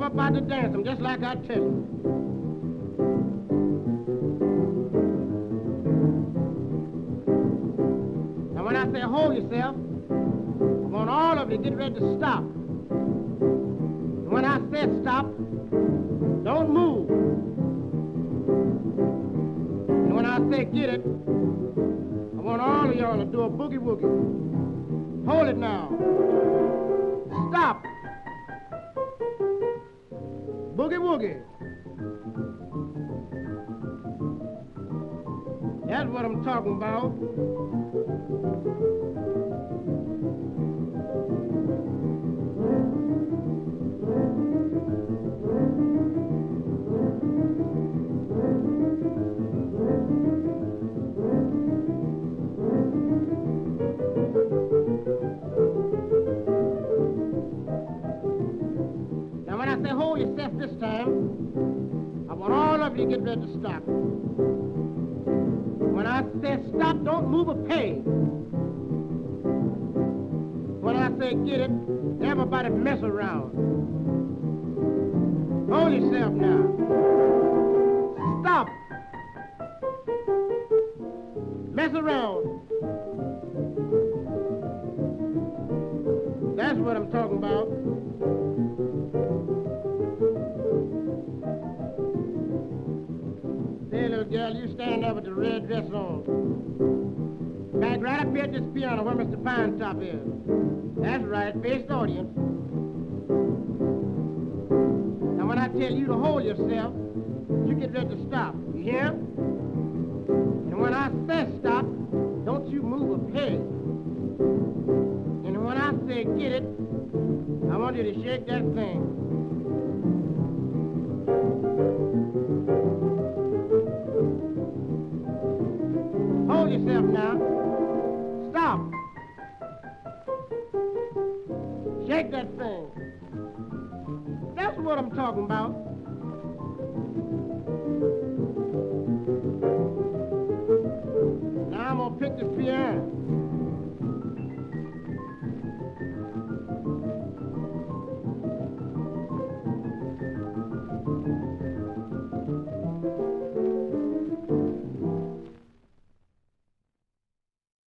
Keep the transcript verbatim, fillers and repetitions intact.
Everybody dance them just like I tell you. Now when I say hold yourself, I want all of you to get ready to stop. And when I said stop, don't move. And when I say get it, I want all of y'all to do a boogie woogie. Hold it now. Stop. Boogie woogie. That's what I'm talking about. Now when I say hold yourself this time, I want all of you to get ready to stop. When I say stop, don't move a peg. When I say get it, everybody mess around. Hold yourself now. Stop. Mess around. That's what I'm talking about. Hey, little girl, you stand there with the red dress on. Back right up here at this piano where Mister Pine Top is. That's right, face the audience. Now when I tell you to hold yourself, you get ready to stop. You hear? And when I say stop, don't you move a peg. And when I say get it, I want you to shake that thing. Hold yourself now. Stop. Shake that thing. That's what I'm talking about. Now I'm gonna pick this piano.